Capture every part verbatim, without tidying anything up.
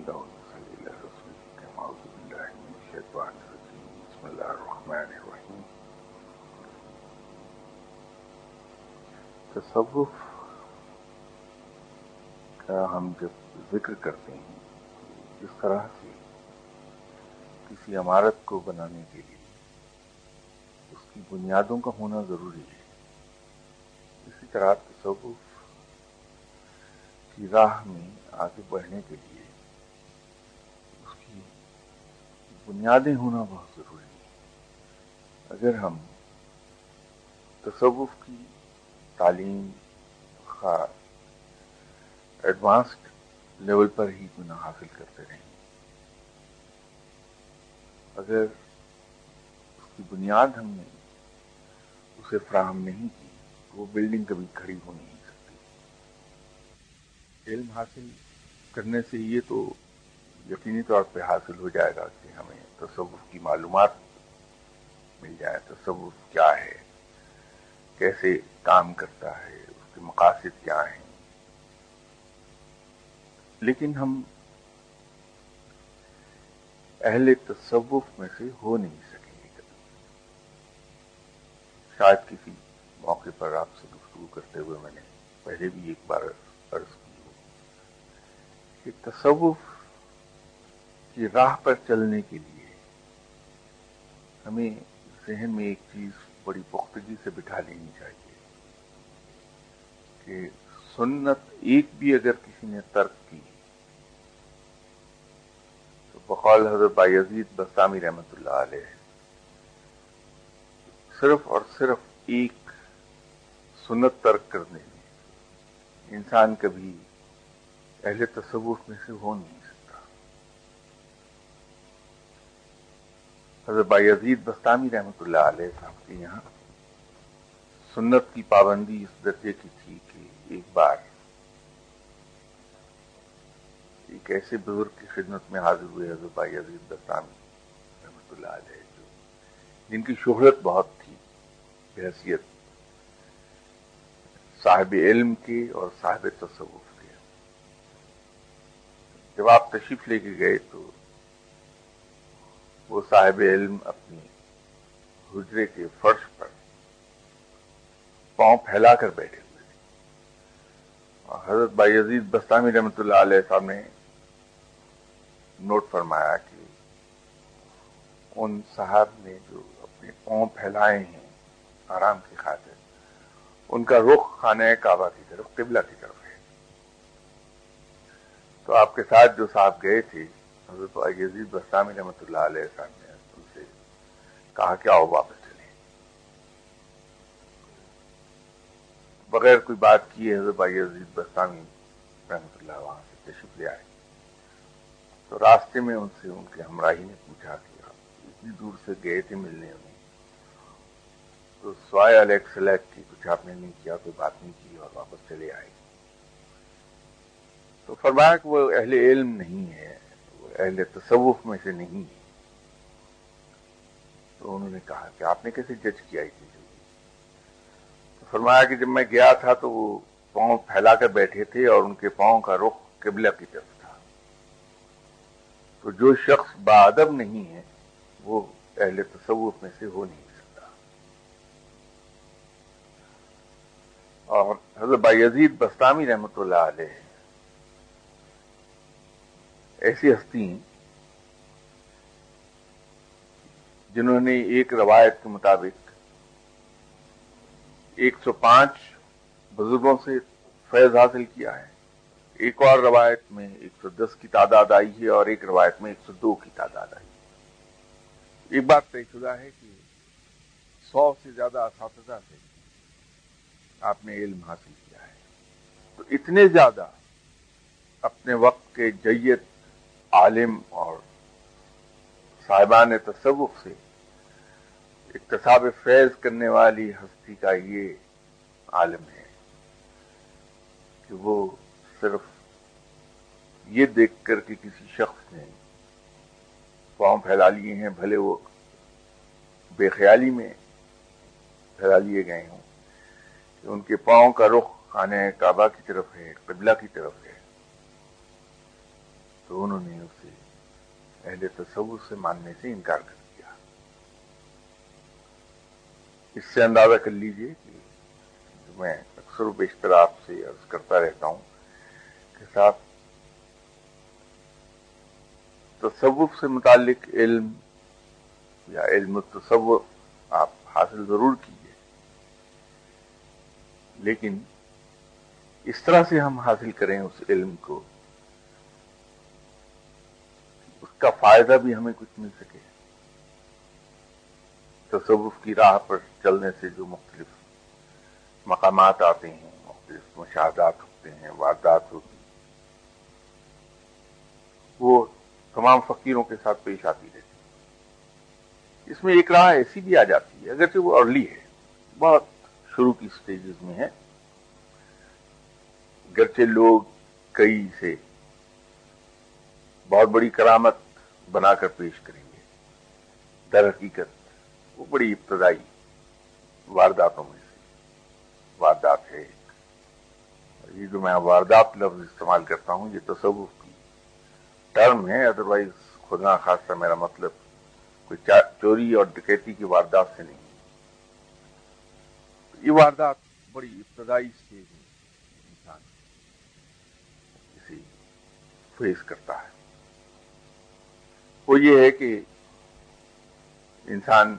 اللہ صلی اللہ رسول کریم اعوذ باللہ من الشیطان الرجیم بسم اللہ الرحمن الرحیم. تصوف کا ہم جب ذکر کرتے ہیں جس طرح سے کسی عمارت کو بنانے کے لیے اس کی بنیادوں کا ہونا ضروری ہے، اسی طرح تصوف کی راہ میں آگے بڑھنے کے لیے اس کی بنیادیں ہونا بہت ضروری ہے. اگر ہم تصوف کی تعلیم خاص ایڈوانسڈ لیول پر ہی گنا حاصل کرتے رہیں، اگر اس کی بنیاد ہم نے اسے فراہم نہیں کی تو وہ بلڈنگ کبھی کھڑی ہو نہیں سکتی. علم حاصل کرنے سے یہ تو یقینی طور پہ حاصل ہو جائے گا کہ ہمیں تصوف کی معلومات مل جائے، تصوف کیا ہے، کیسے کام کرتا ہے، اس کے مقاصد کیا ہیں. لیکن ہم اہل تصوف میں سے ہو نہیں سکیں گے کبھی. شاید کسی موقع پر آپ سے گفتگو کرتے ہوئے میں نے پہلے بھی ایک بار عرض کی ہو کہ تصوف کی راہ پر چلنے کے لیے ہمیں ذہن میں ایک چیز بڑی پختگی سے بٹھا لینی چاہیے کہ سنت ایک بھی اگر کسی نے ترک کی تو بقول حضرت بایزید بستامی رحمۃ اللہ علیہ صرف اور صرف ایک سنت ترک کرنے میں انسان کبھی اہل تصوف میں سے ہو نہیں سکتا. حضرت بایزید بستامی رحمۃ اللہ علیہ صاحب کے یہاں سنت کی پابندی اس درجے کی تھی کہ ایک بار ایک ایسے بزرگ کی خدمت میں حاضر ہوئے حضرت بایزید بستامی رحمۃ اللہ علیہ جو جن کی شہرت بہت تھی بحیثیت صاحب علم کے اور صاحب تصوف کے. جب آپ تشریف لے کے گئے تو وہ صاحب علم اپنی حجرے کے فرش پر پاؤں پھیلا کر بیٹھے ہوئے تھے اور حضرت بایزید بستامی رحمۃ اللہ علیہ صاحب نے نوٹ فرمایا کہ ان صاحب نے جو اپنے پاؤں پھیلائے ہیں آرام کی خاطر ان کا رخ خانہ کعبہ کی طرف قبلہ کی طرف ہے. تو آپ کے ساتھ جو صاحب گئے تھے حضرت بایزید بستامی رحمۃ اللہ علیہ صاحب نے ان سے کہا کہ آؤ واپس چلیں. بغیر کوئی بات کیے حضرت بایزید بستامی رحمۃ اللہ وہاں سے تشریف لے آئے. تو راستے میں ان سے ان کے ہمراہی نے پوچھا کہ آپ اتنی دور سے گئے تھے ملنے میں تو سوائے علیک سلیک کی کچھ آپ نے نہیں کیا، کوئی بات نہیں کی اور واپس چلے آئے. تو فرمایا کہ وہ اہل علم نہیں ہے، وہ اہل تصوف میں سے نہیں ہے. تو انہوں نے کہا کہ آپ نے کیسے جج کیا اتنی جلدی؟ تو فرمایا کہ جب میں گیا تھا تو وہ پاؤں پھیلا کر بیٹھے تھے اور ان کے پاؤں کا رخ قبلہ کی طرف تھا. تو جو شخص باادب نہیں ہے وہ اہل تصوف میں سے ہو نہیں سکتا. اور حضرت بایزید بستامی رحمۃ اللہ علیہ ایسی ہستی ہیں جنہوں نے ایک روایت کے مطابق ایک سو پانچ بزرگوں سے فیض حاصل کیا ہے. ایک اور روایت میں ایک سو دس کی تعداد آئی ہے اور ایک روایت میں ایک سو دو کی تعداد آئی ہے. ایک بات طے شدہ ہے کہ سو سے زیادہ اساتذہ سے آپ نے علم حاصل کیا ہے. تو اتنے زیادہ اپنے وقت کے جید عالم اور صاحبان تصوف سے اکتساب فیض کرنے والی ہستی کا یہ عالم ہے کہ وہ صرف یہ دیکھ کر کہ کسی شخص نے پاؤں پھیلا لیے ہیں، بھلے وہ بے خیالی میں پھیلا لیے گئے ہوں، کہ ان کے پاؤں کا رخ خانہ کعبہ کی طرف ہے، قبلہ کی طرف ہے، تو انہوں نے اسے اہل تصوف سے ماننے سے انکار کر دیا۔ اس سے اندازہ کر لیجئے کہ میں اکثر و بیشتر آپ سے عرض کرتا رہتا ہوں کہ صاحب تصوف سے متعلق علم یا علم التصوف آپ حاصل ضرور کیجئے، لیکن اس طرح سے ہم حاصل کریں اس علم کو اس کا فائدہ بھی ہمیں کچھ مل سکے۔ تصوف کی راہ پر چلنے سے جو مختلف مقامات آتے ہیں، مختلف مشاہدات ہوتے ہیں، واردات ہوتی ہیں، وہ تمام فقیروں کے ساتھ پیش آتی رہتی ہے۔ اس میں ایک راہ ایسی بھی آ جاتی ہے، اگرچہ وہ ارلی ہے، بہت شروع کی سٹیجز میں ہے، گرچہ لوگ کئی سے بہت بڑی کرامت بنا کر پیش کریں گے، در حقیقت وہ بڑی ابتدائی وارداتوں میں سے واردات ہے۔ یہ جو میں واردات لفظ استعمال کرتا ہوں یہ تصوف کی ٹرم ہے، ادروائز خدا خاصہ میرا مطلب کوئی چوری اور ڈکیتی کی واردات سے نہیں۔ یہ واردات بڑی ابتدائی سٹیج میں انسان اسے فیس کرتا ہے۔ وہ یہ ہے کہ انسان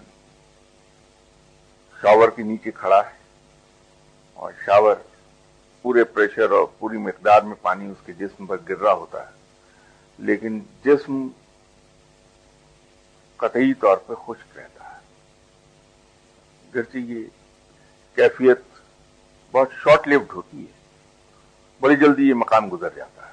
شاور کے نیچے کھڑا ہے اور شاور پورے پریشر اور پوری مقدار میں پانی اس کے جسم پر گر رہا ہوتا ہے، لیکن جسم قطعی طور پہ خشک رہتا ہے، گرچہ یہ کیفیت بہت شارٹ لیوڈ ہوتی ہے، بڑی جلدی یہ مقام گزر جاتا ہے،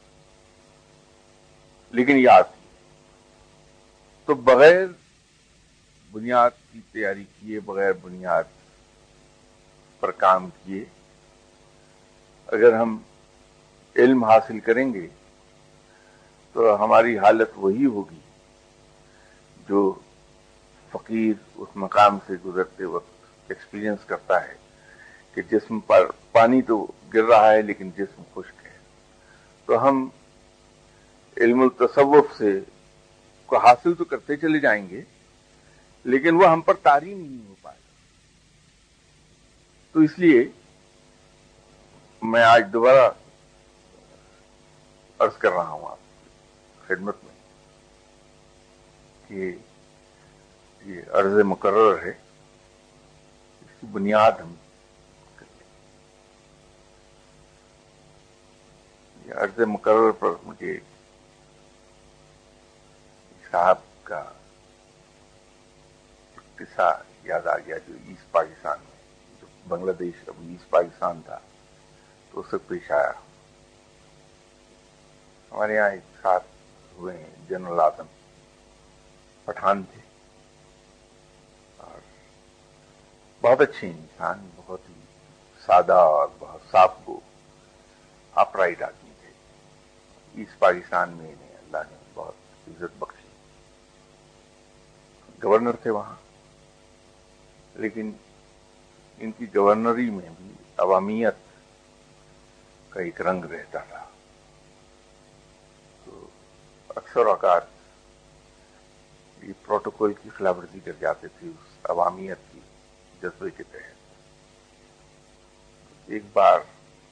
لیکن یہ آتی ہے۔ تو بغیر بنیاد کی تیاری کیے، بغیر بنیاد پر کام کیے اگر ہم علم حاصل کریں گے تو ہماری حالت وہی ہوگی جو فقیر اس مقام سے گزرتے وقت ایکسپیرینس کرتا ہے کہ جسم پر پانی تو گر رہا ہے لیکن جسم خشک ہے۔ تو ہم علم التصوف سے کو حاصل تو کرتے چلے جائیں گے لیکن وہ ہم پر طاری نہیں ہو پائے گا۔ تو اس لیے میں آج دوبارہ عرض کر رہا ہوں آپ خدمت میں کہ یہ عرض مقرر ہے، اس کی بنیاد ہم کریں۔ یہ عرض مقرر پر مجھے صاحب کا قصہ یاد آ گیا جو ایسٹ پاکستان میں، جو بنگلہ دیش اب ایسٹ پاکستان تھا تو اس سے پیش آیا۔ ہمارے یہاں ایک ساتھ ہوئے ہیں جنرل اعظم پٹھان تھے اور بہت اچھے انسان، بہت ہی سادہ اور بہت صاف گو اپ رائٹ آدمی تھے۔ ایسٹ پاکستان میں انہیں اللہ نے بہت عزت بخشی، گورنر تھے وہاں، لیکن ان کی گورنری میں بھی عوامیت کا ایک رنگ رہتا تھا۔ تو اکثر اوقات یہ پروٹوکول کی خلاف ورزی کر جاتے تھے اس عوامیت کی جذبے کے تحت۔ ایک بار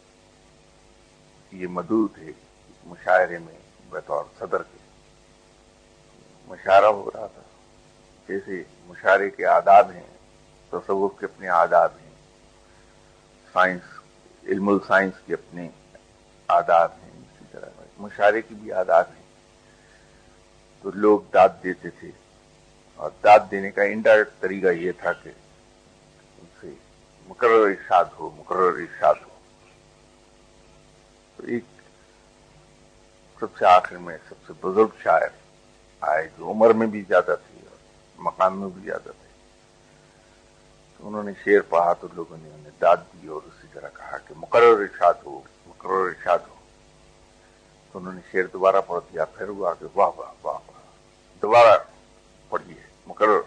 یہ مدعو تھے مشاعرے میں بطور صدر کے، مشاعرہ ہو رہا تھا، جیسے مشاعرے کے آداب ہیں، تصوف کے اپنے آداب ہیں، سائنس علم السائنس کے اپنے آداب ہیں، اسی طرح مشاعرے کی بھی آداب ہیں۔ تو لوگ داد دیتے تھے اور داد دینے کا انڈائریکٹ طریقہ یہ تھا کہ ان سے مقرر ارشاد ہو مقرر ارشاد ہو۔ تو ایک سب سے آخر میں سب سے بزرگ شاعر آئے جو عمر میں بھی زیادہ تھے اور مقام میں بھی زیادہ تھے، تو انہوں نے شعر پڑھا تو لوگوں نے انہیں داد دی اور اسی طرح کہا کہ مقرر ارشاد ہو مقرر ارشاد ہو۔ تو انہوں نے شعر دوبارہ پڑھ دیا، پھر ہوا کہ واہ واہ واہ واہ، دوبارہ پڑھیے مقرر۔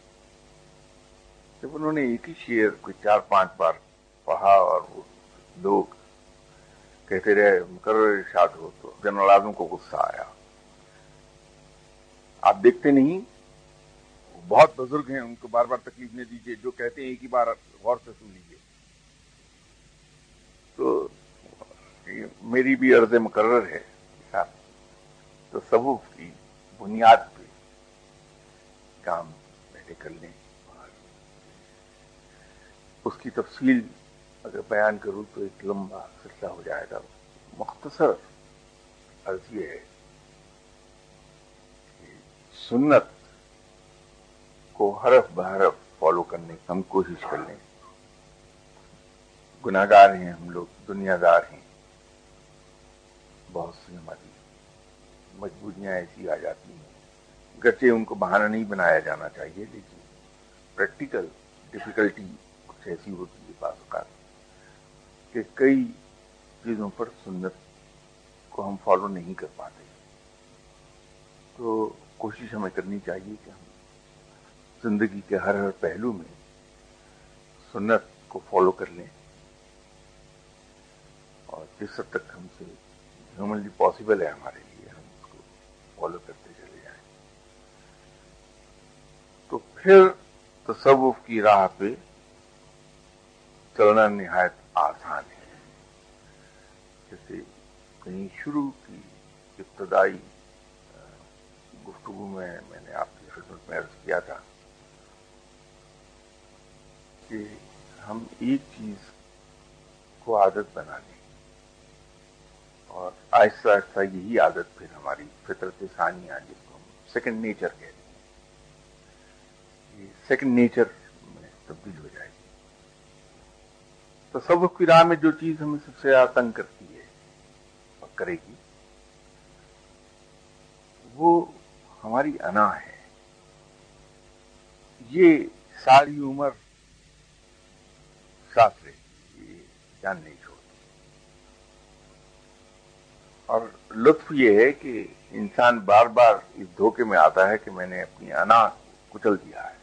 جب انہوں نے ایک ہی شعر کوئی چار پانچ بار پڑھا اور وہ لوگ کہتے رہے مقرر ارشاد ہو تو جنرل اعظم کو غصہ آیا. آپ دیکھتے نہیں، بہت بزرگ ہیں، ان کو بار بار تکلیف نہیں دیجیے، جو کہتے ہیں ایک ہی بار غور سے سن لیجیے. تو میری بھی عرض مقرر ہے تصوف کی بنیاد پہ کام پہلے کر لیں، اور اس کی تفصیل اگر بیان کروں تو ایک لمبا سلسلہ ہو جائے گا. مختصر عرض یہ ہے کہ سنت کو حرف بحرف فالو کرنے کی ہم کوشش کر لیں. گناہگار ہیں ہم لوگ، دنیا دار ہیں، بہت سی ہماری مجبوریاں ایسی آ جاتی ہیں، گرچہ ان کو بہانہ نہیں بنایا جانا چاہیے، لیکن پریکٹیکل ڈیفیکلٹی کچھ ایسی ہوتی ہے بعض اوقات کہ کئی چیزوں پر سنت کو ہم فالو نہیں کر پاتے. تو کوشش ہمیں کرنی چاہیے کہ ہم زندگی کے ہر ہر پہلو میں سنت کو فالو کر لیں، اور جس حد تک ہم سے ہیومنلی پاسبل ہے ہمارے لیے ہم اس کو فالو کرتے چلے جائیں. تو پھر تصوف کی راہ پہ چلنا نہایت آسان ہے. جیسے کہیں شروع کی ابتدائی گفتگو میں میں نے آپ کی خدمت میں عرض کیا تھا کہ ہم ایک چیز کو عادت بنا لیں، اور آہستہ آہستہ یہی عادت پھر ہماری فطرت ثانیہ جس کو ہم سیکنڈ نیچر کہتے ہیں، یہ سیکنڈ نیچر میں تبدیل ہو جائے گی. تصوف کی راہ میں جو چیز ہمیں سب سے زیادہ تنگ کرتی ہے اور کرے گی وہ ہماری انا ہے. یہ ساری عمر ساتھ رہتی، یہ جان نہیں چھوڑتی. اور لطف یہ ہے کہ انسان بار بار اس دھوکے میں آتا ہے کہ میں نے اپنی انا کچل دیا ہے.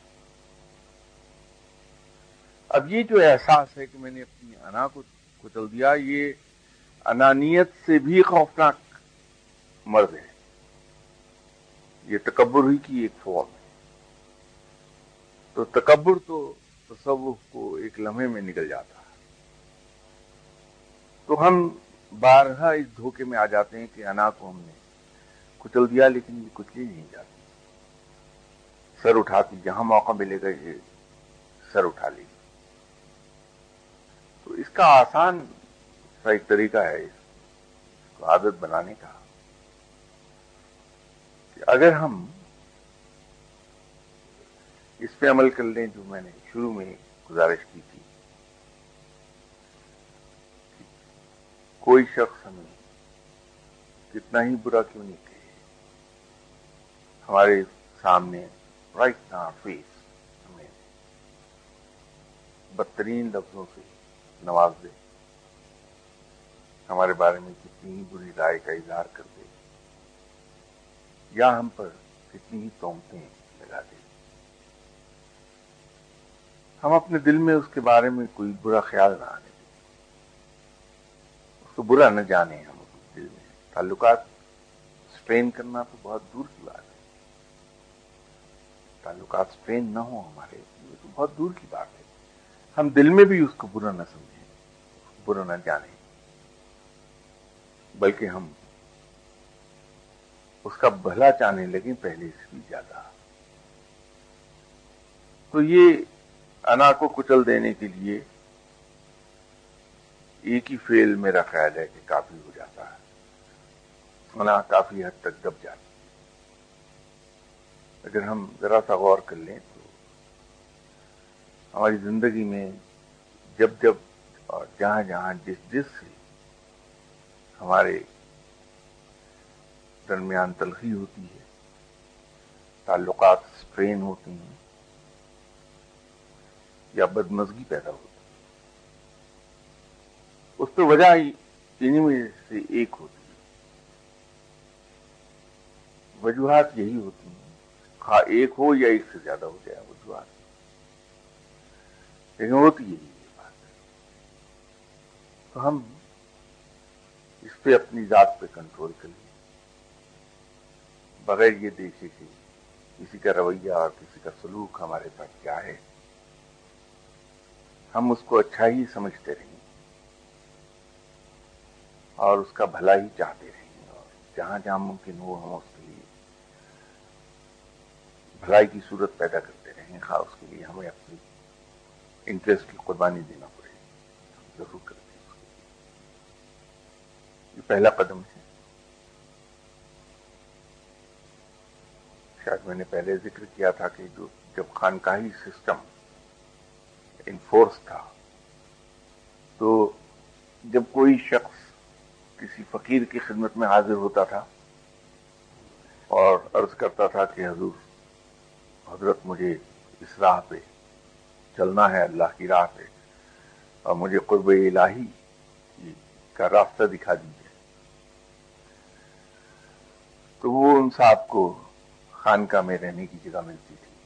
اب یہ جو احساس ہے کہ میں نے اپنی انا کو کچل دیا، یہ انانیت سے بھی خوفناک مرض ہے. یہ تکبر ہی کی ایک فارم ہے. تو تکبر تو تصوف کو ایک لمحے میں نکل جاتا ہے. تو ہم بارہا اس دھوکے میں آ جاتے ہیں کہ انا کو ہم نے کچل دیا، لیکن یہ کچلی نہیں جاتی. سر اٹھاتی، جہاں موقع ملے گا یہ سر اٹھا لے گی. تو اس کا آسان سا ایک طریقہ ہے اس کو عادت بنانے کا کہ اگر ہم اس پہ عمل کر لیں جو میں نے شروع میں گزارش کی تھی، کوئی شخص ہمیں کتنا ہی برا کیوں نہیں کہے، ہمارے سامنے رائٹ نا فیس ہمیں بدترین لفظوں سے نواز دے، ہمارے بارے میں کتنی ہی بری رائے کا اظہار کر دے، یا ہم پر کتنی ہی تہمتیں لگا دے، ہم اپنے دل میں اس کے بارے میں کوئی برا خیال نہ آنے دیں، اس کو برا نہ جانیں. ہم اپنے دل میں تعلقات سٹرین کرنا تو بہت دور کی بات ہے. تعلقات سٹرین نہ ہوں ہمارے، یہ تو بہت دور کی بات ہے. ہم دل میں بھی اس کو برا نہ سمجھیں، برا نہ جانیں، بلکہ ہم اس کا بھلا چاہنے لگیں پہلے سے بھی زیادہ. تو یہ انا کو کچل دینے کے لیے ایک ہی فعل میرا خیال ہے کہ کافی ہو جاتا ہے. انا کافی حد تک دب جاتی. اگر ہم ذرا سا غور کر لیں تو ہماری زندگی میں جب جب اور جہاں جہاں جس جس سے ہمارے درمیان تلخی ہوتی ہے، تعلقات سٹرین ہوتی ہیں یا بدمزگی پیدا ہوتی ہے، اس پہ وجہ انہی میں سے ایک ہوتی ہے. وجوہات یہی ہوتی ہیں، خواہ ایک ہو یا ایک سے زیادہ ہو جائے وجوہات، لیکن ہوتی یہی ہے بات. تو ہم پہ اپنی ذات پہ کنٹرول کر لیا، بغیر یہ دیکھے کہ کسی کا رویہ اور کسی کا سلوک ہمارے ساتھ کیا ہے، ہم اس کو اچھا ہی سمجھتے رہیں اور اس کا بھلا ہی چاہتے رہیں، اور جہاں جہاں ممکن ہو ہم اس کے لیے بھلائی کی صورت پیدا کرتے رہیں، خواہ اس کے لیے ہمیں اپنی انٹرسٹ کی قربانی دینا پڑے، ہم ضرور کرتے ہیں اس کے لیے۔ یہ پہلا قدم ہے۔ شاید میں نے پہلے ذکر کیا تھا کہ جو جب خانقاہی سسٹم انفورس تھا، تو جب کوئی شخص کسی فقیر کی خدمت میں حاضر ہوتا تھا اور عرض کرتا تھا کہ حضور حضرت مجھے اس راہ پہ چلنا ہے، اللہ کی راہ پہ، اور مجھے قرب الہی کا راستہ دکھا دیجیے، تو وہ ان صاحب کو خانقاہ میں رہنے کی جگہ ملتی تھی۔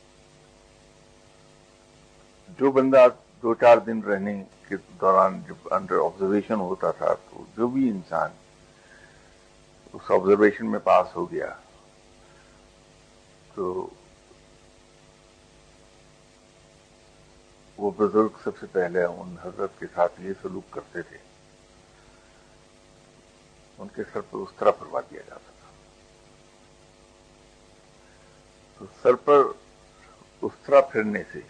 جو بندہ دو چار دن رہنے کے دوران جب انڈر آبزرویشن ہوتا تھا، تو جو بھی انسان اس آبزرویشن میں پاس ہو گیا تو وہ بزرگ سب سے پہلے ان حضرت کے ساتھ یہ سلوک کرتے تھے، ان کے سر پر اس طرح پروا دیا جاتا تھا۔ تو سر پر اس طرح پھرنے سے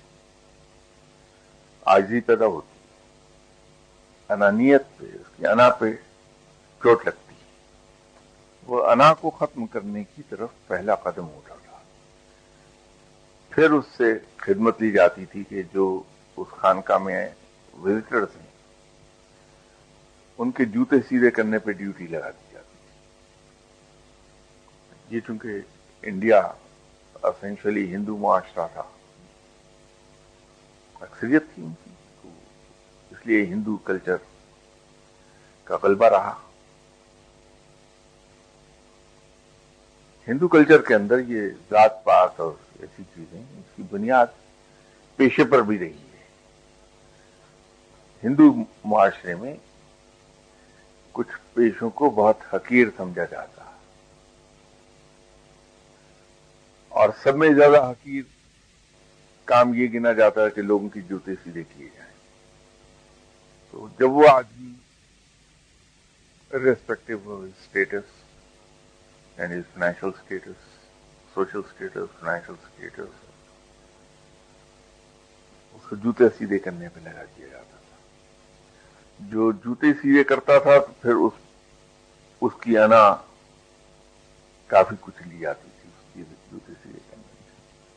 عاجزی پیدا ہوتی، انانیت پہ، اس کی انا پہ چوٹ لگتی، وہ انا کو ختم کرنے کی طرف پہلا قدم اٹھا تھا۔ پھر اس سے خدمت لی جاتی تھی کہ جو اس خانقاہ میں وزٹرز ہیں ان کے جوتے سیدھے کرنے پہ ڈیوٹی لگا دی جاتی تھی۔ یہ چونکہ انڈیا اسینشلی ہندو معاشرہ تھا، اکثریت تھی ان کی، تو اس لیے ہندو کلچر کا غلبہ رہا۔ ہندو کلچر کے اندر یہ ذات پات اور ایسی چیزیں، اس کی بنیاد پیشے پر بھی رہی ہے۔ ہندو معاشرے میں کچھ پیشوں کو بہت حقیر سمجھا جاتا ہے، اور سب میں زیادہ حقیر کام یہ گنا جاتا ہے کہ لوگوں کی جوتے سیدھے کیے جائیں۔ تو جب وہ آدمی irrespective of his status and his financial status, social status, financial status, اس کو جوتے سیدھے کرنے پہ لگا دیا جاتا تھا۔ جو جوتے سیدھے کرتا تھا تو پھر اس اس کی انا کافی کچھ لی جاتی تھی اس کی جوتے سیدھے کرنے میں،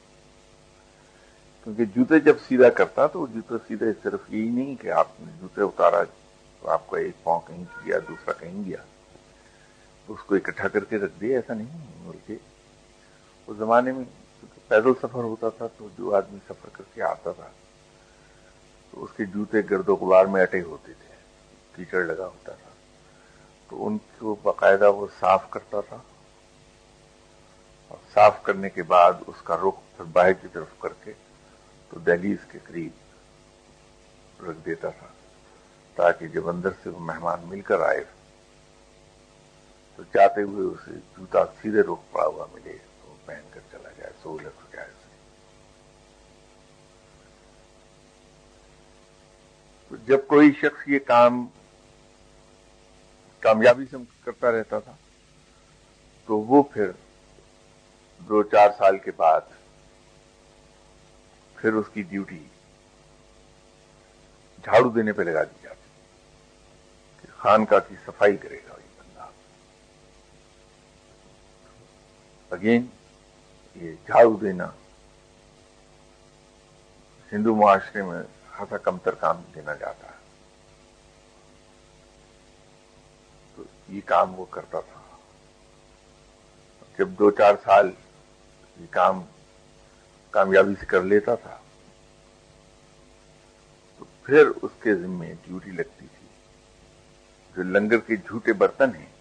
کیونکہ جوتے جب سیدھا کرتا تو جوتے سیدھے صرف یہی نہیں کہ آپ نے جوتے اتارا تو آپ کا ایک پاؤں کہیں گیا دوسرا کہیں گیا تو اس کو اکٹھا کر کے رکھ دیا، ایسا نہیں، بلکہ اس زمانے میں پیدل سفر ہوتا تھا، تو جو آدمی سفر کر کے آتا تھا تو اس کے جوتے گرد و غبار میں اٹے ہوتے تھے، کیچڑ لگا ہوتا تھا، تو ان کو باقاعدہ وہ صاف کرتا تھا، اور صاف کرنے کے بعد اس کا رخ پھر باہر کی طرف کر کے تو دہلیز کے قریب رکھ دیتا تھا، تاکہ جب اندر سے وہ مہمان مل کر آئے تو جاتے ہوئے اسے جوتا سیدھے رخ پڑا ہوا ملے تو پہن کر چلا جائے، سہولت ہو جائے اسے۔ تو جب کوئی شخص یہ کام کامیابی سے کرتا رہتا تھا تو وہ پھر دو چار سال کے بعد پھر اس کی ڈیوٹی جھاڑو دینے پہ لگا دی جاتی کہ خانقاہ کی صفائی کرے گا یہ بندہ۔ اگین یہ جھاڑو دینا ہندو معاشرے میں خاصا کمتر کام دینا جاتا ہے، تو یہ کام وہ کرتا تھا۔ جب دو چار سال یہ کام کامیابی سے کر لیتا تھا تو پھر اس کے ذمے ڈیوٹی لگتی تھی جو لنگر کے جھوٹے برتن ہیں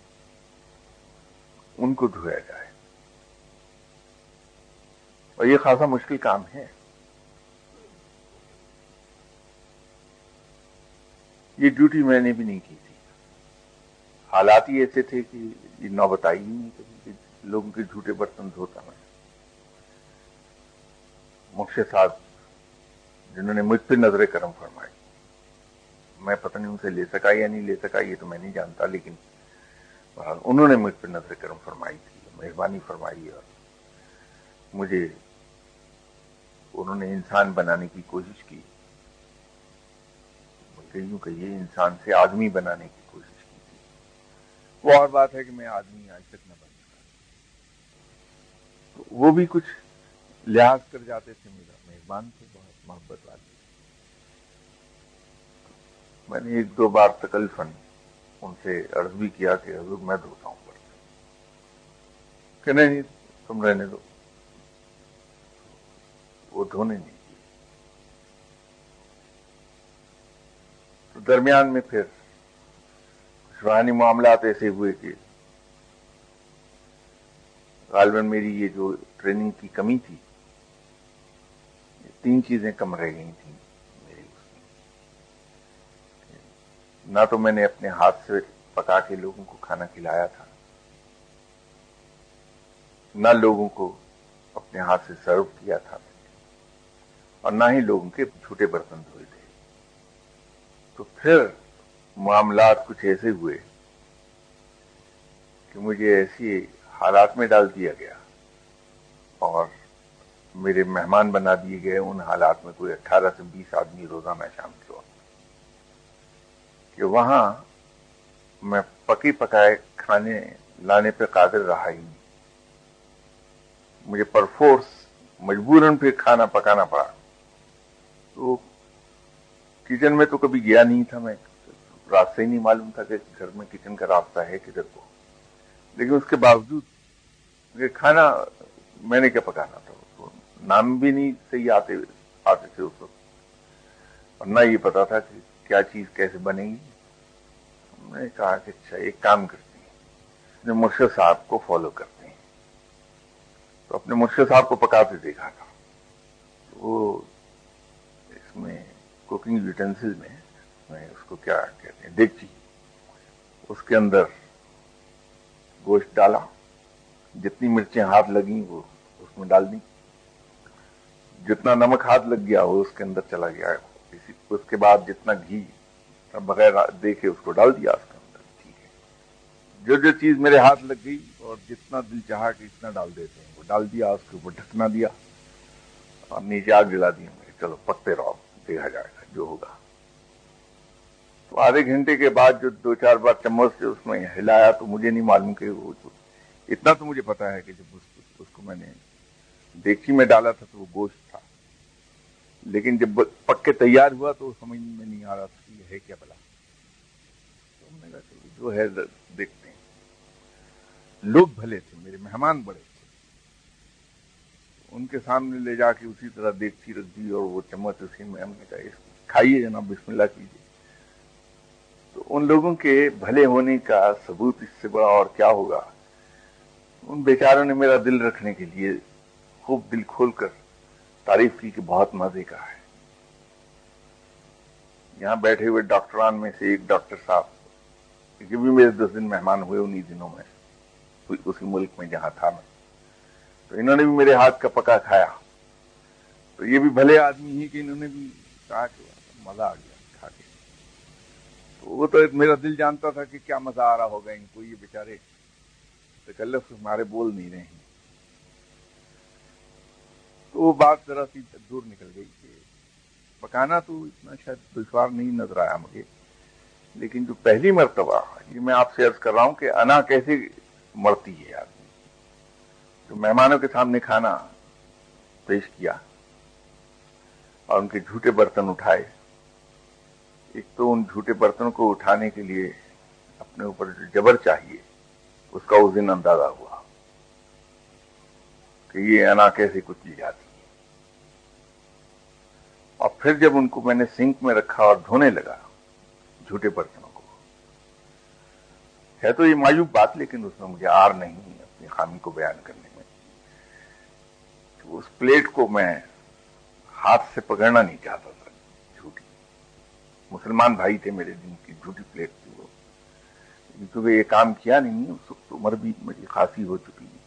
ان کو دھویا جائے، اور یہ خاصا مشکل کام ہے۔ یہ ڈیوٹی میں نے بھی نہیں کی تھی، हालात ही ऐसे थे कि ये नौबत आई ही नहीं कभी कि लोगों के झूठे बर्तन धोता मैं। मुर्शिद साहब जिन्होंने मुझ पर नजर करम फरमाई, मैं पता नहीं उनसे ले सका या नहीं ले सका ये तो मैं नहीं जानता, लेकिन उन्होंने मुझ पर नजर करम फरमाई थी, मेहरबानी फरमाई, और मुझे उन्होंने इंसान बनाने की कोशिश की। यूं कहिए इंसान से आदमी बनाने की कोशिश की थी। वो और बात है कि मैं आदमी आज तक न बन सका, तो वो भी कुछ लिहाज कर जाते थे मेरा, मेहरबान थे, बहुत मोहब्बत वाले। मैंने एक दो बार तकल्फन उनसे अर्ज भी किया कि हुजूर मैं धोता हूं बर्तन, कि नहीं तुम रहने दो, वो धोने नहीं। तो दरमियान में फिर कुछ रूहानी मामलात ऐसे हुए कि गालिबन मेरी ये जो ट्रेनिंग की कमी थी, तीन चीजें कम रह गई थी मेरी उसमें। ना तो मैंने अपने हाथ से पका के लोगों को खाना खिलाया था, ना लोगों को अपने हाथ से सर्व किया था, और ना ही लोगों के झूठे बर्तन धोए थे। तो फिर मामलात कुछ ऐसे हुए कि मुझे ऐसी हालात में डाल दिया गया और मेरे मेहमान बना दिए गए उन हालात में, कोई अठारह से बीस आदमी रोजाना शाम के वक्त, कि वहां मैं पकी पकाए खाने लाने पे कादिर रहा ही नहीं। मुझे परफोर्स मजबूरन फिर खाना पकाना पड़ा। तो किचन में तो कभी गया नहीं था मैं, रास्ता ही नहीं मालूम था कि घर में किचन का रास्ता है किधर को, लेकिन उसके बावजूद खाना मैंने क्या पकाना था, तो नाम भी नहीं सही आते आते थे उस वक्त, और ना ये पता था कि क्या चीज कैसे बनेगी। मैंने कहा कि अच्छा एक काम करते हैं, अपने मुर्शिद साहब को फॉलो करते हैं। तो अपने मुर्शिद साहब को पकाते देखा था, तो वो इसमें कुकिंग यूटेंसिल में, में उसको क्या कहते हैं, डेगची, उसके अंदर गोश्त डाला, जितनी मिर्चें हाथ लगी वो उसमें डाल दी, जितना नमक हाथ लग गया वो उसके अंदर चला गया, इसी उसके बाद जितना घी बगैर देखे उसको डाल दिया उसके अंदर। ठीक है, जो जो चीज मेरे हाथ लग गई और जितना दिल चाहा कि इतना डाल देते हैं वो डाल दिया, उसके ऊपर ढकना दिया और नीचे आग जला दी। चलो पकते रहो, देखा जाएगा जो होगा। तो आधे घंटे के बाद जो दो चार बार चम्मच से उसमें हिलाया, तो मुझे नहीं मालूम कि वो, इतना तो मुझे पता है कि जब उसको, उसको मैंने देगची में डाला था तो वो गोश्त था, लेकिन जब पक के तैयार हुआ तो समझ में नहीं आ रहा था कि है क्या भला। तो मैंने कहा जो है देखते हैं। लोग भले थे, मेरे मेहमान बड़े थे, उनके सामने ले जाके उसी तरह देगची रख दी और वो चम्मच उसी में, हमने कहा खाइए जनाब, बिस्मिल्लाह कीजिए। तो उन लोगों के भले होने का सबूत इससे बड़ा और क्या होगा। उन बेचारों ने मेरा दिल रखने के लिए खूब दिल खोलकर तारीफ की कि बहुत मजे का है। यहां बैठे हुए डॉक्टरान में से एक डॉक्टर साहब, क्योंकि भी मेरे दस दिन मेहमान हुए उन्हीं दिनों में उसी मुल्क में जहां था मैं, तो इन्होंने भी मेरे हाथ का पका खाया। तो ये भी भले आदमी ही कि इन्होंने भी कहा कि मजा आ गया खा के। तो वो तो मेरा दिल जानता था कि क्या मजा आ रहा होगा इनको, ये बेचारे तकल्लुफ से हमारे बोल नहीं रहे हैं। तो वो बात जरा सी दूर निकल गई कि पकाना तो इतना शायद दुश्वार नहीं नजर आया मुझे, लेकिन जो पहली मर्तबा, ये मैं आपसे अर्ज कर रहा हूं कि अना कैसे मरती है आदमी, तो मेहमानों के सामने खाना पेश किया और उनके झूठे बर्तन उठाए। एक तो उन झूठे बर्तनों को उठाने के लिए अपने ऊपर जो जबर चाहिए उसका उस दिन अंदाजा हुआ कि ये अना कैसे कुचली जाती है। और फिर जब उनको मैंने सिंक में रखा और धोने लगा झूठे बर्तनों को, है तो ये मायूब बात, लेकिन उसमें मुझे आर नहीं अपनी खामी को बयान करने में। तो उस प्लेट को मैं हाथ से पकड़ना नहीं चाहता था, झूठी, मुसलमान भाई थे मेरे, जिनकी झूठी प्लेट थी वो, کیونکہ یہ کام کیا نہیں، اس وقت عمر بھی میری خاصی ہو چکی تھی،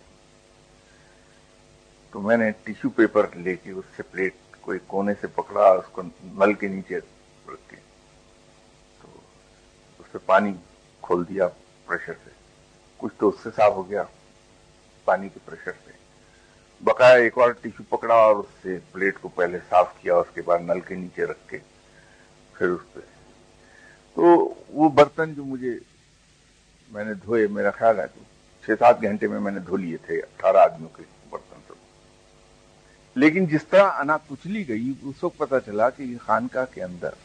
تو میں نے ٹیشو پیپر لے کے اس سے پلیٹ کو ایک کونے سے پکڑا، اس کو نل کے نیچے رکھ کے تو اس سے پانی کھول دیا پریشر سے، کچھ تو اس سے صاف ہو گیا پانی کے پریشر سے، بقایا ایک اور ٹیشو پکڑا اور اس سے پلیٹ کو پہلے صاف کیا، اس کے بعد نل کے نیچے رکھ کے پھر اس پہ، تو وہ برتن جو مجھے میں نے دھوئے، میرا خیال ہے تو چھ سات گھنٹے میں میں نے دھو لیے تھے اٹھارہ آدمیوں کے برتن سب، لیکن جس طرح انا کچلی گئی اس وقت پتا چلا کہ یہ خانقاہ کے اندر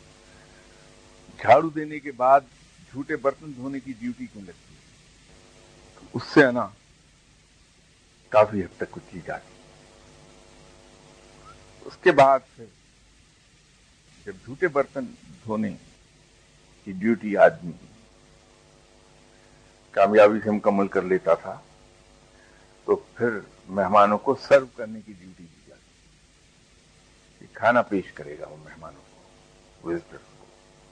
جھاڑو دینے کے بعد جھوٹے برتن دھونے کی ڈیوٹی کیوں لگتی ہے، اس سے انا کافی حد تک کچلی جاتی۔ اس کے بعد پھر جب جھوٹے برتن دھونے کی ڈیوٹی آدمی کامیابی سے مکمل کر لیتا تھا تو پھر مہمانوں کو سرو کرنے کی ڈیوٹی دی جاتی، کھانا پیش کرے گا وہ مہمانوں کو، وزٹرز کو،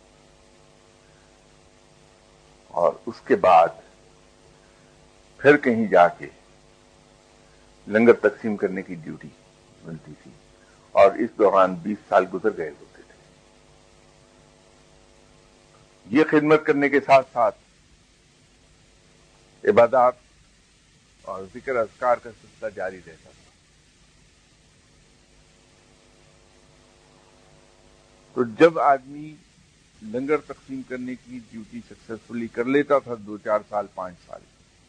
اور اس کے بعد پھر کہیں جا کے لنگر تقسیم کرنے کی ڈیوٹی ملتی تھی، اور اس دوران بیس سال گزر گئے ہوتے تھے۔ یہ خدمت کرنے کے ساتھ ساتھ عبادات اور ذکر اذکار کا سلسلہ جاری رہتا تھا۔ تو جب آدمی لنگر تقسیم کرنے کی ڈیوٹی سکسیسفلی کر لیتا تھا دو چار سال پانچ سال،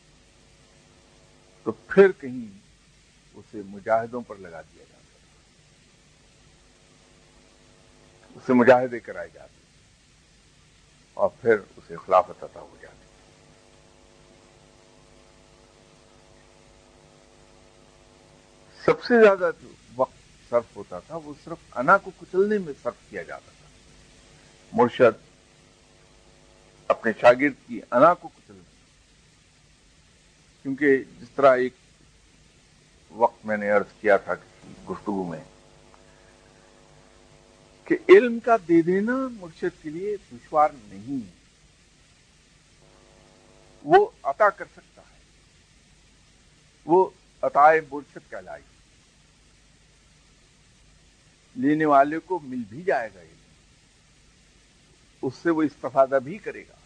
تو پھر کہیں اسے مجاہدوں پر لگا دیا جاتا تھا، اسے مجاہدے کرائے جاتے اور پھر اسے خلافت عطا ہو جاتی۔ سب سے زیادہ جو وقت صرف ہوتا تھا وہ صرف انا کو کچلنے میں صرف کیا جاتا تھا، مرشد اپنے شاگرد کی انا کو کچلنے، کیونکہ جس طرح ایک وقت میں نے عرض کیا تھا کسی گفتگو میں کہ علم کا دے دینا مرشد کے لیے دشوار نہیں ہے، وہ عطا کر سکتا ہے، وہ عطائے مرشد کہلائی، لینے والے کو مل بھی جائے گا علم، اس سے وہ استفادہ بھی کرے گا،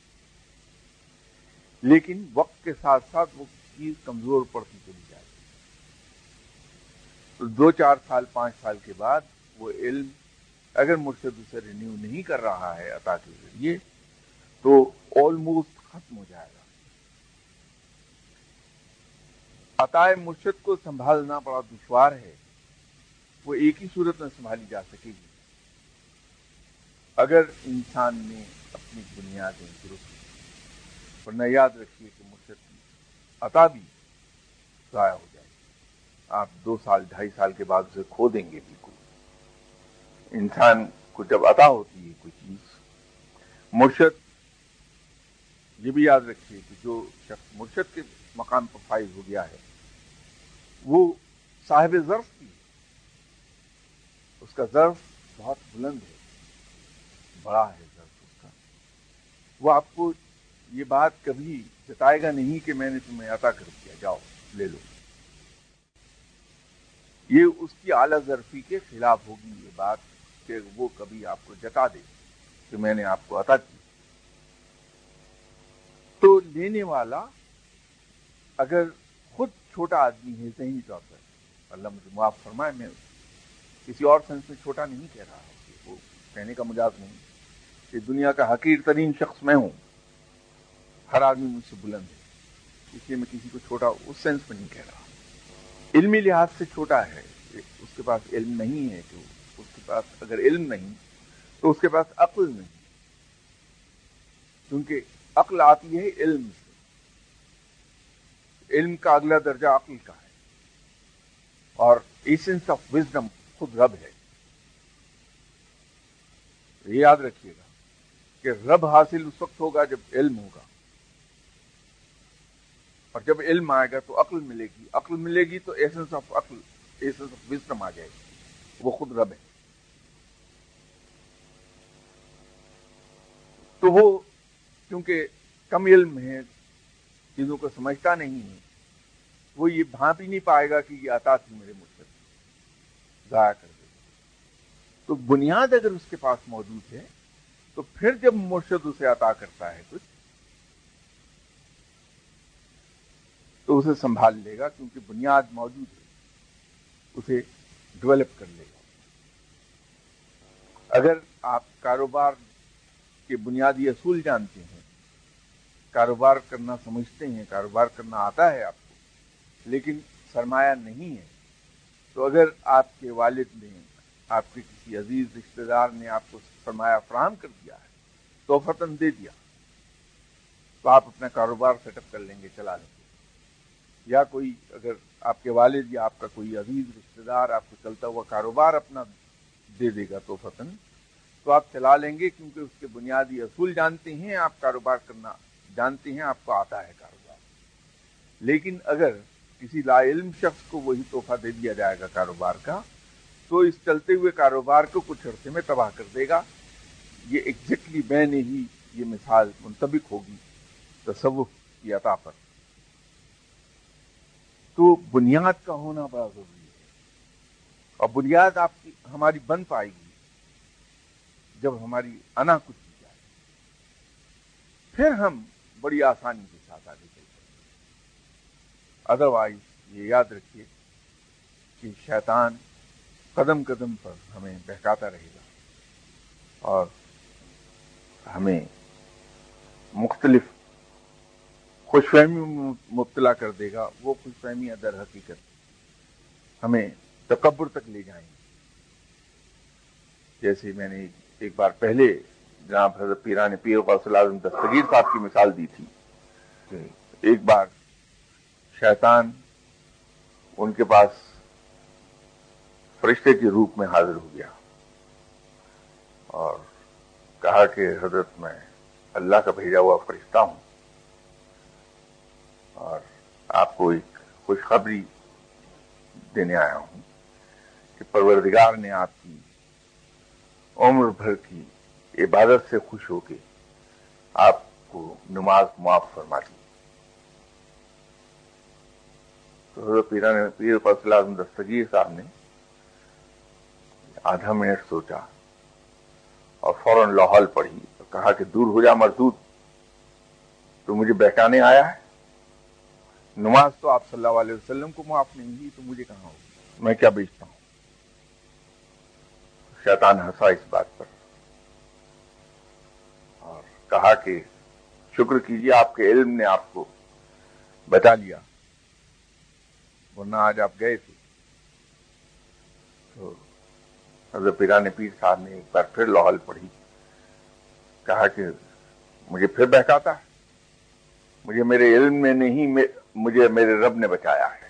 لیکن وقت کے ساتھ ساتھ وہ چیز کمزور پڑتی چلی جائے گی، تو دو چار سال پانچ سال کے بعد وہ علم اگر مرشد اسے رینیو نہیں کر رہا ہے عطا کے ذریعے تو آلموسٹ ختم ہو جائے گا۔ عطائے مرشد کو سنبھالنا بڑا دشوار ہے، وہ ایک ہی صورت میں سنبھالی جا سکے گی اگر انسان نے اپنی بنیادیں درست کی، ورنہ یاد رکھیے کہ مرشد کی عطا بھی ضائع ہو جائے گی، آپ دو سال ڈھائی سال کے بعد اسے کھو دیں گے بالکل۔ انسان کو جب عطا ہوتی ہے کوئی چیز، مرشد یہ بھی یاد رکھیے کہ جو شخص مرشد کے مقام پر فائز ہو گیا ہے وہ صاحب ظرف کی ہے، اس کا ظرف بہت بلند ہے، بڑا ہے ظرف اس کا، وہ آپ کو یہ بات کبھی جتائے گا نہیں کہ میں نے تمہیں عطا کر دیا جاؤ لے لو، یہ اس کی اعلی ظرفی کے خلاف ہوگی یہ بات کہ وہ کبھی آپ کو جتا دے کہ میں نے آپ کو عطا کی۔ تو لینے والا اگر خود چھوٹا آدمی ہے ذہنی طور پر، اللہ مجھے معاف فرمائے، میں کسی اور سینس میں چھوٹا نہیں کہہ رہا ہوں، وہ کہنے کا مجاز نہیں کہ دنیا کا حقیر ترین شخص میں ہوں، ہر آدمی مجھ سے بلند ہے، اس لیے میں کسی کو چھوٹا اس سینس میں نہیں کہہ رہا، علمی لحاظ سے چھوٹا ہے، اس کے پاس علم نہیں ہے، کہ اس کے پاس اگر علم نہیں تو اس کے پاس عقل نہیں، کیونکہ عقل آتی ہے علم سے، علم کا اگلا درجہ عقل کا ہے، اور ایسنس آف وزڈم خود رب ہے۔ یہ یاد رکھیے گا کہ رب حاصل اس وقت ہوگا جب علم ہوگا، اور جب علم آئے گا تو عقل ملے گی، عقل ملے گی تو ایسنس آف عقل، ایسنس آف وزڈم آ جائے گی، وہ خود رب ہے۔ تو وہ کیونکہ کم علم ہے، چیزوں کو سمجھتا نہیں ہے، وہ یہ بھانپ ہی نہیں پائے گا کہ یہ عطا تھی میرے مرشد، ضائع کر دے گا۔ تو بنیاد اگر اس کے پاس موجود ہے تو پھر جب مرشد اسے عطا کرتا ہے کچھ تو اسے سنبھال لے گا، کیونکہ بنیاد موجود ہے، اسے ڈیولپ کر لے گا۔ اگر آپ کاروبار کے بنیادی اصول جانتے ہیں، کاروبار کرنا سمجھتے ہیں، کاروبار کرنا آتا ہے آپ کو، لیکن سرمایہ نہیں ہے، تو اگر آپ کے والد نے، آپ کے کسی عزیز رشتہ دار نے آپ کو سرمایہ فراہم کر دیا ہے، توفتاً دے دیا، تو آپ اپنا کاروبار سیٹ اپ کر لیں گے، چلا لیں گے۔ یا کوئی اگر آپ کے والد یا آپ کا کوئی عزیز رشتہ دار آپ کو چلتا ہوا کاروبار اپنا دے دے گا توفتاً، تو آپ چلا لیں گے، کیونکہ اس کے بنیادی اصول جانتے ہیں، آپ کاروبار کرنا جانتے ہیں، آپ کو آتا ہے کاروبار۔ لیکن اگر کسی لا علم شخص کو وہی تحفہ دے دیا جائے گا کاروبار کا، تو اس چلتے ہوئے کاروبار کو کچھ عرصے میں تباہ کر دے گا۔ یہ ایگزیکٹلی میں نے ہی یہ مثال منطبق ہوگی تصوف کی عطا پر۔ تو بنیاد کا ہونا بڑا ضروری ہے، اور بنیاد آپ کی ہماری بن پائے گی جب ہماری انا کچھ کی جائے، پھر ہم بڑی آسانی کے ساتھ آگے چل سکتے ہیں۔ ادروائز یہ یاد رکھیے کہ شیطان قدم قدم پر ہمیں بہکاتا رہے گا اور ہمیں مختلف خوش فہمی میں مبتلا کر دے گا۔ وہ خوش فہمیاں در حقیقت ہمیں تکبر تک لے جائیں گے۔ جیسے میں نے ایک بار پہلے جناب حضرت پیران پیر غوث الاعظم دستگیر صاحب کی مثال دی تھی کہ ایک بار شیطان ان کے پاس فرشتے کے روپ میں حاضر ہو گیا اور کہا کہ حضرت میں اللہ کا بھیجا ہوا فرشتہ ہوں اور آپ کو ایک خوشخبری دینے آیا ہوں کہ پروردگار نے آپ کی عمر بھر کی عبادت سے خوش ہو کے آپ کو نماز معاف فرما دی۔ تو حضرت پیران پیر غوث الاعظم دستگیر صاحب نے آدھا منٹ سوچا اور فوراً لاحول پڑھی اور کہا کہ دور ہو جا مردود، تو مجھے بہکانے آیا ہے؟ نماز تو آپ صلی اللہ علیہ وسلم کو معاف نہیں ہوئی، تو مجھے کہاں ہوگی؟ میں کیا بیچتا ہوں؟ شیطان ہنسا اس بات پر اور کہا کہ شکر کیجیے آپ کے علم نے آپ کو بچا لیا، ورنہ آج آپ گئے تھے۔ تو حضرت پیران پیر صاحب نے ایک بار پھر لاحول پڑھی، کہا کہ مجھے پھر بہکاتا ہے، مجھے میرے علم میں نہیں، مجھے میرے رب نے بچایا ہے۔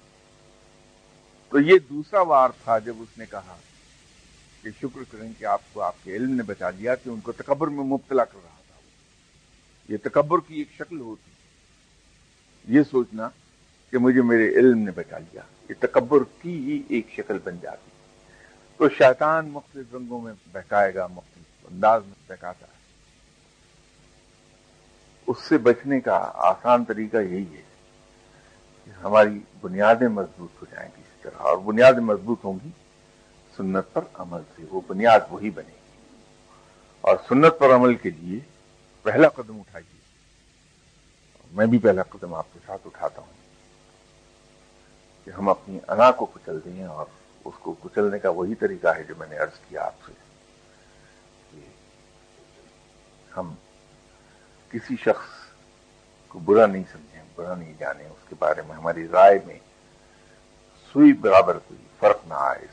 تو یہ دوسرا وار تھا جب اس نے کہا کہ شکر کریں کہ آپ کو آپ کے علم نے بچا لیا، کہ ان کو تکبر میں مبتلا کر رہا تھا۔ یہ تکبر کی ایک شکل ہوتی، یہ سوچنا کہ مجھے میرے علم نے بچا لیا، یہ تکبر کی ہی ایک شکل بن جاتی۔ تو شیطان مختلف رنگوں میں بہکائے گا، مختلف انداز میں بہکاتا ہے۔ اس سے بچنے کا آسان طریقہ یہی ہے کہ ہماری بنیادیں مضبوط ہو جائیں کسی طرح، اور بنیادیں مضبوط ہوں گی سنت پر عمل سے، وہ بنیاد وہی بنے گی۔ اور سنت پر عمل کے لیے پہلا قدم اٹھائیے، میں بھی پہلا قدم آپ کے ساتھ اٹھاتا ہوں کہ ہم اپنی انا کو کچل دیں، اور اس کو کچلنے کا وہی طریقہ ہے جو میں نے عرض کیا آپ سے، کہ ہم کسی شخص کو برا نہیں سمجھیں، برا نہیں جانیں، اس کے بارے میں ہماری رائے میں سوئی برابر کوئی فرق نہ آئے۔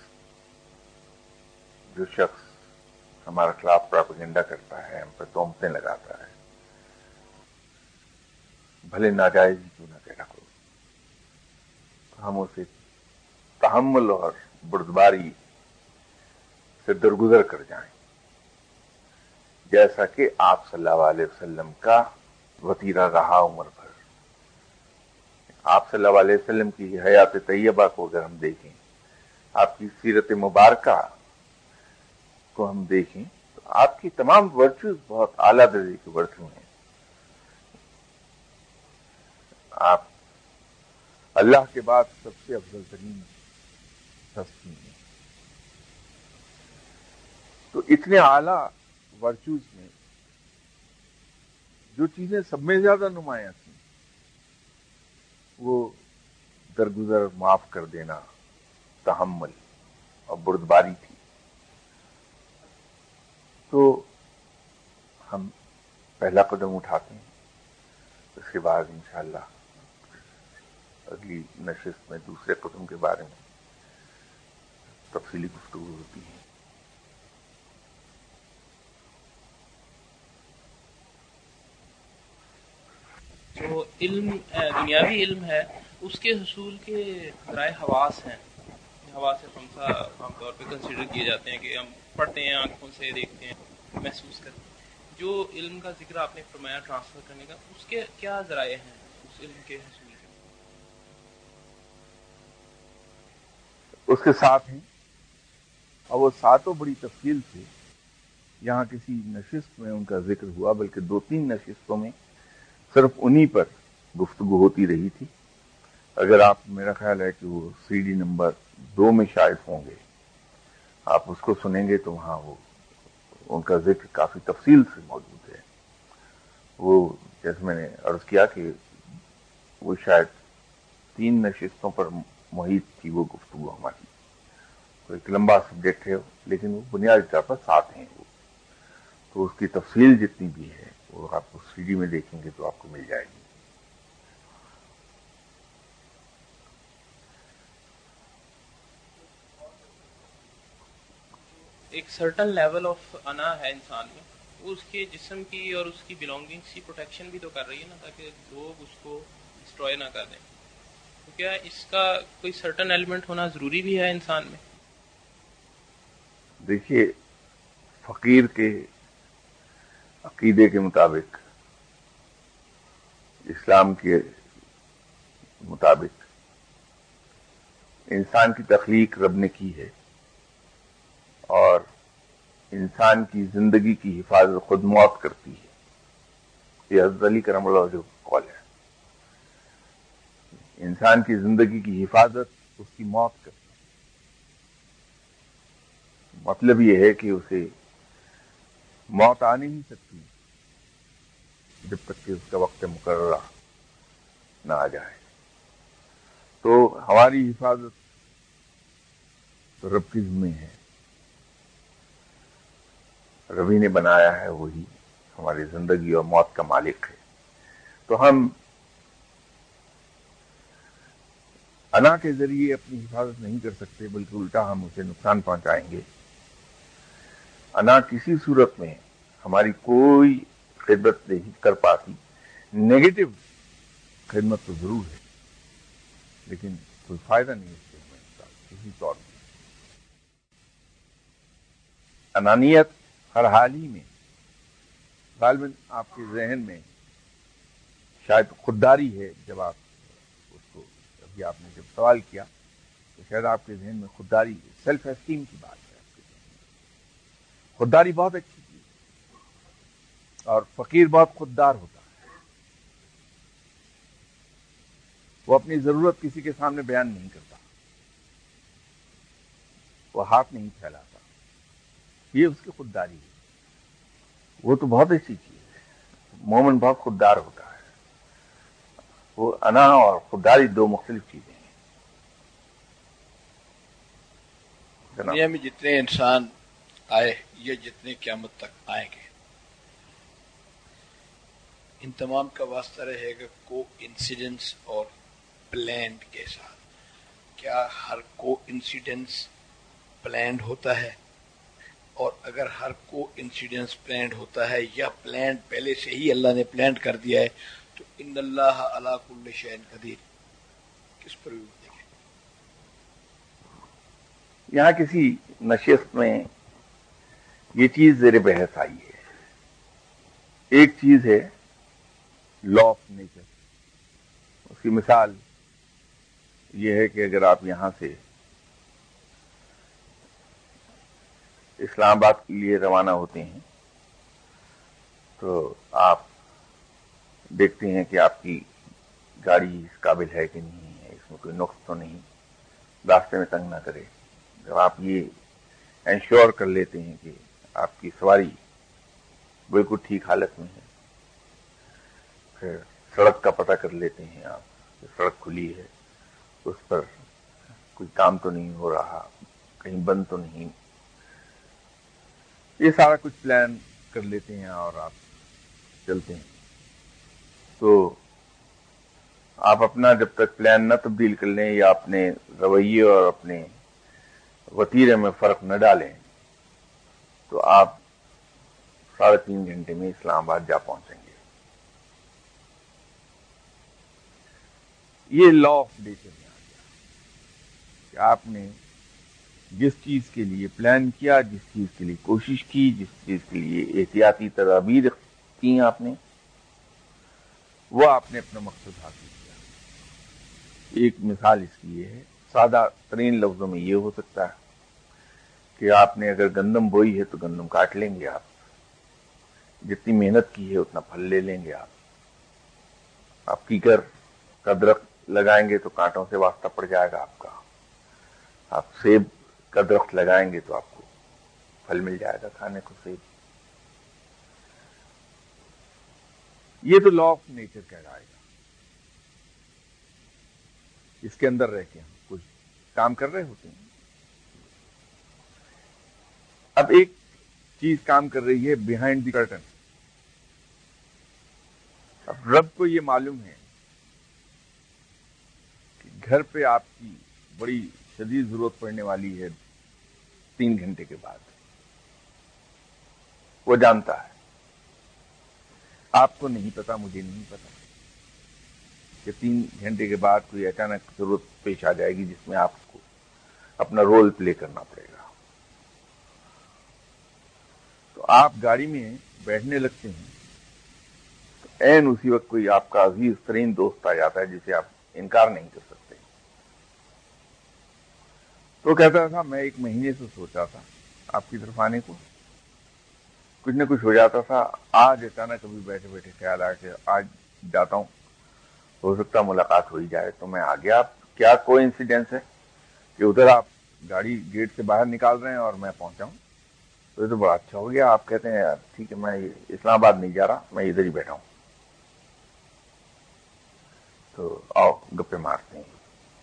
جو شخص ہمارے خلاف پراپیگنڈا کرتا ہے، ہم پر تہمتیں لگاتا ہے، بھلے ناجائز ہی کیوں نہ کہنا ہو، تو ہم اسے تحمل اور بردباری سے درگزر کر جائیں، جیسا کہ آپ صلی اللہ علیہ وسلم کا وتیرہ رہا عمر بھر۔ آپ صلی اللہ علیہ وسلم کی حیات طیبہ کو اگر ہم دیکھیں، آپ کی سیرت مبارکہ کو ہم دیکھیں، تو آپ کی تمام ورچوز بہت اعلیٰ درجے کے ورچو ہیں۔ آپ اللہ کے بعد سب سے افضل ترین ہستی ہیں. تو اتنے اعلیٰ ورچوز میں جو چیزیں سب میں زیادہ نمایاں تھیں وہ درگزر، معاف کر دینا، تحمل اور بردباری تھی. تو ہم پہلا قدم اٹھاتے ہیں، اس کے بعد انشاءاللہ اگلی نشست میں دوسرے قدم کے بارے میں تفصیلی گفتگو ہوتی ہے. جو علم دنیاوی علم ہے اس کے حصول کے ذرائع حواس ہیں، حواس خمسہ عام طور پہ کنسیڈر کیے جاتے ہیں کہ ہم پڑھتے ہیں، آنکھوں سے دیکھتے ہیں، محسوس کرتے ہیں. جو علم کا ذکر آپ نے فرمایا ٹرانسفر کرنے کا، اس کے کیا ذرائع ہیں اس علم کے حصول کے؟ اس کے ساتھ ہیں، اور وہ ساتوں بڑی تفصیل سے یہاں کسی نشست میں ان کا ذکر ہوا، بلکہ دو تین نشستوں میں صرف انہی پر گفتگو ہوتی رہی تھی. اگر آپ، میرا خیال ہے کہ وہ سی ڈی نمبر دو میں شاید ہوں گے، آپ اس کو سنیں گے تو وہاں وہ ان کا ذکر کافی تفصیل سے موجود ہے. وہ جیسے میں نے عرض کیا کہ وہ شاید تین نشستوں پر محیط تھی وہ گفتگو ہماری. تو ایک لمبا سبجیکٹ ہے، لیکن وہ بنیادی طور پر ساتھ ہیں وہ. تو اس کی تفصیل جتنی بھی ہے وہ آپ کو سی ڈی میں دیکھیں گے تو آپ کو مل جائے گی. ایک سرٹن لیول آف انا ہے انسان میں، وہ اس کے جسم کی اور اس کی بلونگنگس کی پروٹیکشن بھی تو کر رہی ہے نا، تاکہ لوگ اس کو ڈسٹروائے نہ کر دیں. تو کیا اس کا کوئی سرٹن ایلیمنٹ ہونا ضروری بھی ہے انسان میں؟ دیکھیے، فقیر کے عقیدے کے مطابق، اسلام کے مطابق، انسان کی تخلیق رب نے کی ہے، اور انسان کی زندگی کی حفاظت خود موت کرتی ہے. یہ حضرت علی کرم اللہ وجہہ کا قول ہے. انسان کی زندگی کی حفاظت اس کی موت کرتی ہے. مطلب یہ ہے کہ اسے موت آ نہیں سکتی جب تک کہ اس کا وقت مقررہ نہ آ جائے. تو ہماری حفاظت تو رب کی ذمہ ہے، ربی نے بنایا ہے، وہی ہماری زندگی اور موت کا مالک ہے. تو ہم انا کے ذریعے اپنی حفاظت نہیں کر سکتے، بلکہ الٹا ہم اسے نقصان پہنچائیں گے. انا کسی صورت میں ہماری کوئی خدمت نہیں کر پاتی. نیگیٹو خدمت تو ضرور ہے، لیکن کوئی فائدہ نہیں اس سے ہمیں کسی طور میں. انانیت ہر حال ہی میں غالباً آپ کے ذہن میں شاید خودداری ہے. جب آپ اس کو، ابھی آپ نے جب سوال کیا تو شاید آپ کے ذہن میں خودداری، سیلف اسٹیم کی بات ہے. آپ کے ذہن میں خودداری بہت اچھی چیز ہے، اور فقیر بہت خوددار ہوتا ہے. وہ اپنی ضرورت کسی کے سامنے بیان نہیں کرتا، وہ ہاتھ نہیں پھیلاتا. یہ اس کی خودداری ہے. وہ تو بہت اچھی چیز ہے. مومن بہت خوددار ہوتا ہے. وہ انا اور خودداری دو مختلف چیزیں ہیں. دنیا میں جتنے انسان آئے یا جتنے قیامت تک آئیں گے، ان تمام کا واسطہ رہے گا کو انسیڈنس اور پلانڈ کے ساتھ. کیا ہر کو انسیڈنس پلانڈ ہوتا ہے؟ اور اگر ہر کو انسیڈنس پلانڈ ہوتا ہے یا پلانڈ پہلے سے ہی اللہ نے پلانڈ کر دیا ہے، تو ان اللہ علی کل شیء قدیر کس پر بھی دیکھیں. یہاں کسی نشست میں یہ چیز زیر بحث آئی ہے. ایک چیز ہے لا آف نیچر. اس کی مثال یہ ہے کہ اگر آپ یہاں سے اسلام آباد کے لیے روانہ ہوتے ہیں تو آپ دیکھتے ہیں کہ آپ کی گاڑی اس قابل ہے کہ نہیں ہے، اس میں کوئی نقص تو نہیں، راستے میں تنگ نہ کرے. جب آپ یہ انشور کر لیتے ہیں کہ آپ کی سواری بالکل ٹھیک حالت میں ہے، پھر سڑک کا پتہ کر لیتے ہیں آپ کہ سڑک کھلی ہے، اس پر کوئی کام تو نہیں ہو رہا، کہیں بند تو نہیں، یہ سارا کچھ پلان کر لیتے ہیں اور آپ چلتے ہیں. تو آپ اپنا جب تک پلان نہ تبدیل کر لیں یا اپنے رویے اور اپنے وتیرے میں فرق نہ ڈالیں تو آپ ساڑھے تین گھنٹے میں اسلام آباد جا پہنچیں گے. یہ لا آف نیچر میں آ گیا کہ آپ نے جس چیز کے لیے پلان کیا، جس چیز کے لیے کوشش کی، جس چیز کے لیے احتیاطی تدابیر کی آپ نے، وہ آپ نے اپنا مقصد حاصل کیا. ایک مثال اس کی یہ ہے، سادہ ترین لفظوں میں یہ ہو سکتا ہے کہ آپ نے اگر گندم بوئی ہے تو گندم کاٹ لیں گے آپ، جتنی محنت کی ہے اتنا پھل لے لیں گے آپ. آپ کیکر کا درخت لگائیں گے تو کانٹوں سے واسطہ پڑ جائے گا آپ کا، آپ سیب کا درخت لگائیں گے تو آپ کو پھل مل جائے گا کھانے کو سیب. یہ تو لا آف نیچر کہلائے گا. اس کے اندر رہ کے ہم کچھ کام کر رہے ہوتے ہیں. اب ایک چیز کام کر رہی ہے بیہائنڈ دی کرٹن. اب رب کو یہ معلوم ہے کہ گھر پہ آپ کی بڑی شدید ضرورت پڑنے والی ہے تین گھنٹے کے بعد. وہ جانتا ہے، آپ کو نہیں پتا، مجھے نہیں پتا کہ تین گھنٹے کے بعد کوئی اچانک ضرورت پیش آ جائے گی جس میں آپ کو اپنا رول پلے کرنا پڑے گا. تو آپ گاڑی میں بیٹھنے لگتے ہیں تو عین اسی وقت کوئی آپ کا عزیز ترین دوست آ جاتا ہے جسے آپ انکار نہیں کر سکتے. تو کہتا تھا میں ایک مہینے سے سوچا تھا آپ کی طرف آنے کو، کچھ نہ کچھ ہو جاتا تھا، آج اچانک کبھی بیٹھے بیٹھے خیال آیا کہ آج جاتا ہوں، ہو سکتا ملاقات ہو ہی جائے، تو میں آ گیا. کیا کوئی انسیڈنس ہے کہ ادھر آپ گاڑی گیٹ سے باہر نکال رہے ہیں اور میں پہنچا ہوں؟ تو یہ تو بڑا اچھا ہو گیا. آپ کہتے ہیں یار ٹھیک ہے، میں اسلام آباد نہیں جا رہا، میں ادھر ہی بیٹھا ہوں، تو آؤ گپے مارتے ہیں.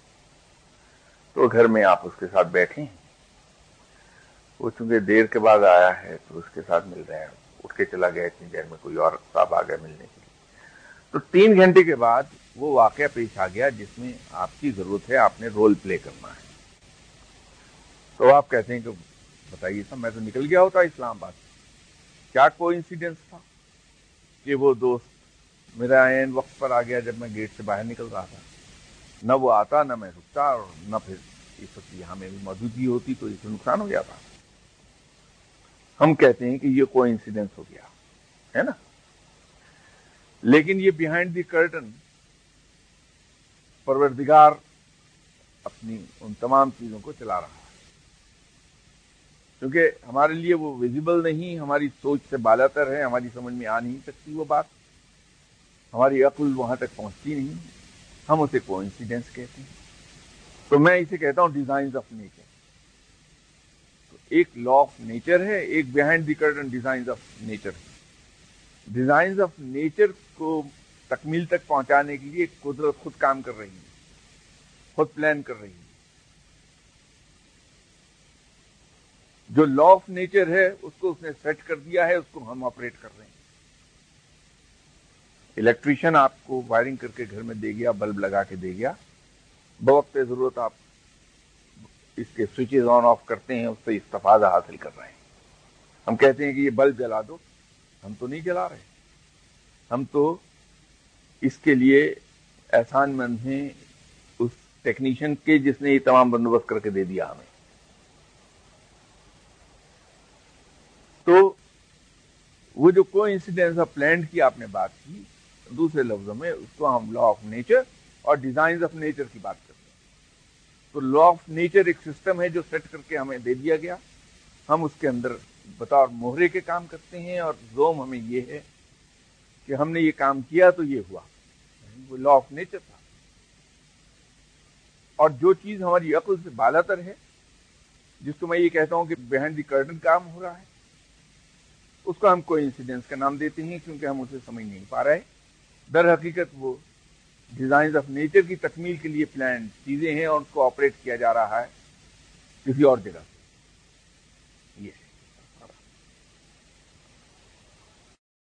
تو گھر میں آپ اس کے ساتھ بیٹھے ہیں، وہ چونکہ دیر کے بعد آیا ہے تو اس کے ساتھ مل رہے ہیں، اٹھ کے چلا گیا، اتنی دیر میں کوئی اور صاحب آ گیا ملنے کے لیے. تو تین گھنٹے کے بعد وہ واقعہ پیش آ گیا جس میں آپ کی ضرورت ہے، آپ نے رول پلے کرنا ہے. تو آپ کہتے ہیں کہ بتائیے صاحب میں تو نکل گیا ہوتا اسلام آباد. کیا کوئی انسیڈنس تھا کہ وہ دوست میرا عین وقت پر آ گیا جب میں گیٹ سے باہر نکل رہا تھا؟ نہ وہ آتا، نہ میں رکتا، اور نہ پھر اس وقت یہاں میری موجودگی ہوتی تو اس سے نقصان ہو جاتا. ہم کہتے ہیں کہ یہ کوئی انسیڈنس ہو گیا ہے نا. لیکن یہ بیہائنڈ دی کرٹن پروردگار اپنی ان تمام چیزوں کو چلا رہا ہے، کیونکہ ہمارے لیے وہ ویزیبل نہیں، ہماری سوچ سے بالا تر ہے، ہماری سمجھ میں آ نہیں سکتی وہ بات، ہماری عقل وہاں تک پہنچتی نہیں، ہم اسے کوئنسیڈنس کہتے ہیں. تو میں اسے کہتا ہوں ڈیزائنز آف نیچر. تو ایک لا آف نیچر ہے، ایک behind the curtain designs of nature ہے. ڈیزائنز آف نیچر کو تکمیل تک پہنچانے کے لیے قدرت خود کام کر رہی ہے، خود پلان کر رہی ہے. جو لا آف نیچر ہے اس کو اس نے سیٹ کر دیا ہے، اس کو ہم آپریٹ کر رہے ہیں. الیکٹریشین آپ کو وائرنگ کر کے گھر میں دے گیا، بلب لگا کے دے گیا، بوقت ضرورت آپ اس کے سوئچز آن آف کرتے ہیں، اس سے استفادہ حاصل کر رہے ہیں. ہم کہتے ہیں کہ یہ بلب جلا دو، ہم تو نہیں جلا رہے، ہم تو اس کے لیے احسان مند ہیں اس ٹیکنیشین کے جس نے یہ تمام بندوبست کر کے دے دیا ہمیں. تو وہ جو کوئی انسیڈنس آف پلانٹ کی آپ نے بات کی، دوسرے لفظوں میں اس کو ہم لا آف نیچر اور ڈیزائنز آف نیچر کی بات کرتے ہیں. تو لا آف نیچر ایک سسٹم ہے جو سیٹ کر کے ہمیں دے دیا گیا، ہم اس کے اندر بطور مہرے کے کام کرتے ہیں، اور زوم ہمیں یہ ہے کہ ہم نے یہ کام کیا تو یہ ہوا. وہ لا آف نیچر تھا. اور جو چیز ہماری عقل سے بالاتر ہے، جس کو میں یہ کہتا ہوں کہ بیہائنڈ دی کرٹن کام ہو رہا ہے، اس کو ہم کوئی انسیڈنس کا نام دیتے ہیں کیونکہ ہم اسے سمجھ نہیں پا رہے. در حقیقت وہ ڈیزائنز آف نیچر کی تکمیل کے لیے پلان چیزیں ہیں اور اس کو آپریٹ کیا جا رہا ہے کسی اور جگہ.